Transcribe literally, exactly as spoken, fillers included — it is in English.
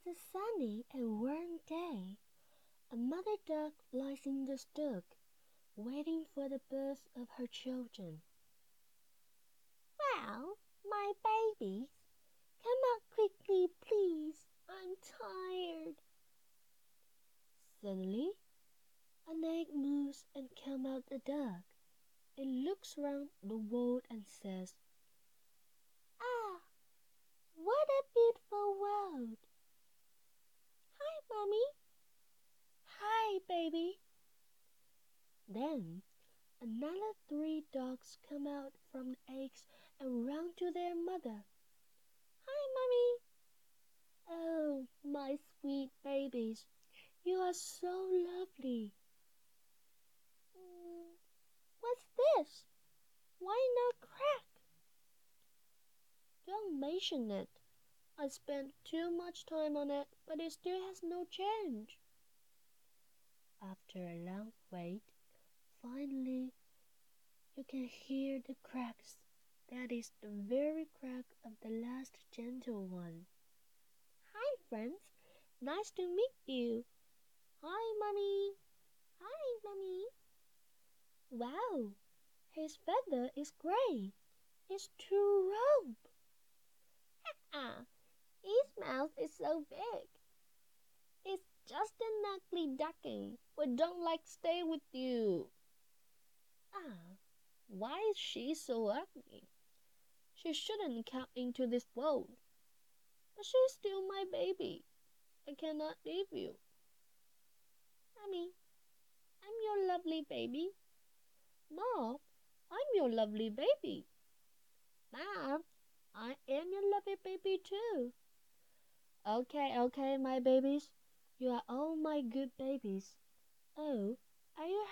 It's a sunny and warm day. A mother duck lies in the stalk, waiting for the birth of her children. Well, my babies, come out quickly, please. I'm tired. Suddenly, an egg moves and comes out the duck. It looks round the world and says, Ah, what a beautiful world. Hi, Mommy. Hi, baby. Then another three dogs come out from the eggs and run to their mother. Hi, Mommy. Oh, my sweet babies, you are so lovely. Mm, what's this? Why not crack? Don't mention it. I spent too much time on it, but it still has no change. After a long wait, finally you can hear the cracks. That is the very crack of the last gentle one. Hi, friends. Nice to meet you. Hi, Mummy. Hi, Mummy. Wow, his feather is gray. It's too rope. Ah, his mouth is so big. It's just an ugly ducky. We don't like stay with you. Ah, why is she so ugly? She shouldn't come into this world. But she's still my baby. I cannot leave you. Mommy, I'm your lovely baby. Mom, I'm your lovely baby. Mom, I am your lovely baby too. Okay, okay, my babies. You are all my good babies. Oh, are you